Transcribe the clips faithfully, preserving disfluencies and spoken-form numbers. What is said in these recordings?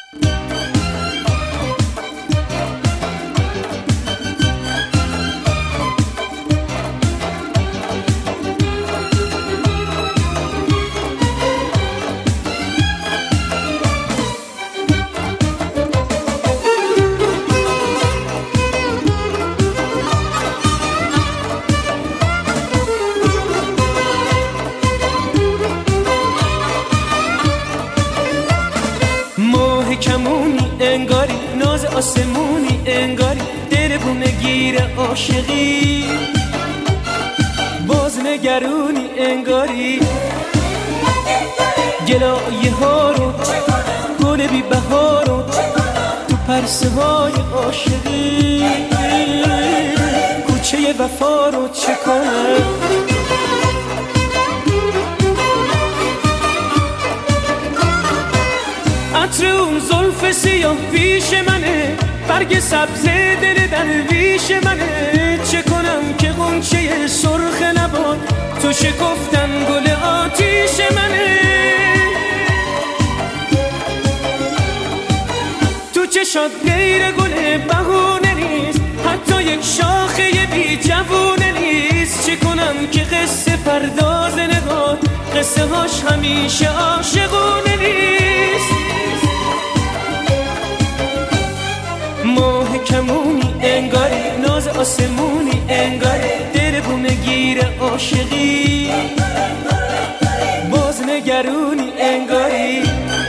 کمونی انگاری، ناز آسمونی انگاری، دل بونه گیر عاشقی، باز نگرونی انگاری، گلایه ها رو گل بی بها رو تو پرسه های عاشقی، کوچه وفا رو چه کنم؟ عطر اون زلف سیاه پیش منه، برگ سبز دل درویش منه، چه کنم که غنچه سرخ لبات تو شکفتن گل آتیش منه، تو چشات غیر گل بهونه نیست، حتی یک شاخه بی جوونه نیست، چه کنم که قصه پرداز نگاه قصه هاش همیشه عاشقونه نیست. ماه کمونی انگاری، ناز آسمونی انگاری، دل بونه گیر عاشقی، باز نگرونی انگاری،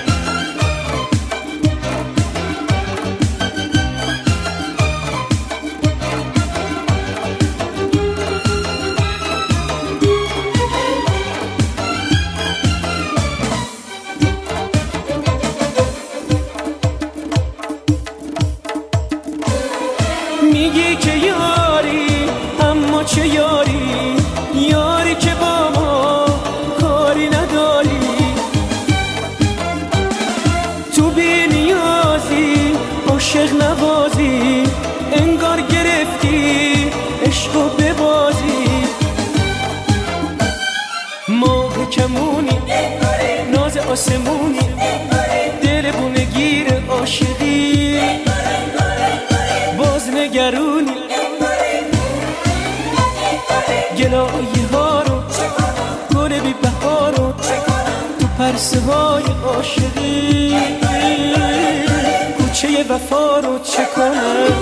میگی که یاری اما چه یاری، یاری که با ما کاری نداری، تو بی نیازی عاشق نوازی، انگار گرفتی عشقو ببازی، ماه کمونی ناز آسمونی، دل بونه گیر عاشقی، باز نگرونی، گلایه ها رو گل بی بها رو تو پرسه های عاشقی، کوچه وفا رو چه کنم؟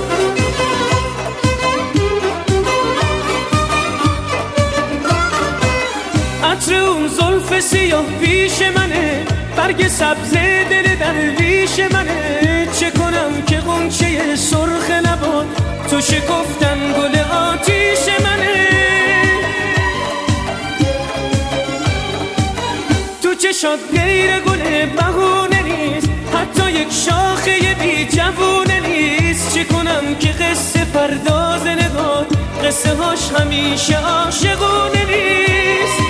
عطر اون زلف سیاه پیش منه، برگ سبز دل درویش منه، چه کنم که غنچه سرخ لبات تو شکفتن گل آتیش منه، تو چشات غیر گل بهونه نیست، حتی یک شاخه بی جوونه نیست، چه کنم که قصه پرداز نگاه قصه هاش همیشه عاشقونه نیست.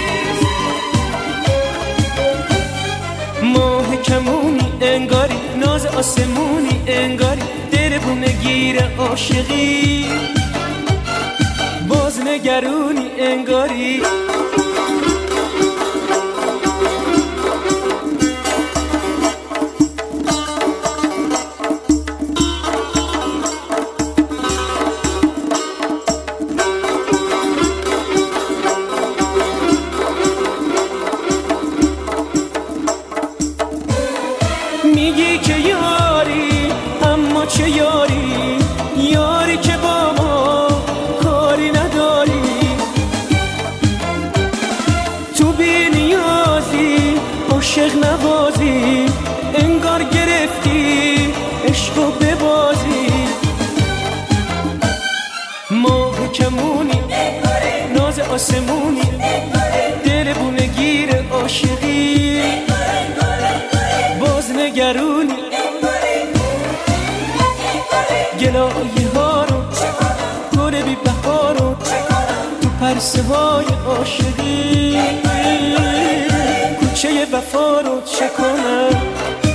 ماه کمونی انگاری، ناز آسمونی انگاری، دل بونه گیر عاشقی، باز نگرونی انگاری، میگی که یاری اما چه یاری، یاری که با ما کاری نداری، تو بی نیازی عاشق نوازی، انگار گرفتی عشقو ببازی، ماه کمونی ناز آسمونی، دل بونه گیر عاشقی، باز نگرونی، گلایه ها رو گل بی بها رو تو پرسه های عاشقی، کوچه وفا رو چه کنم؟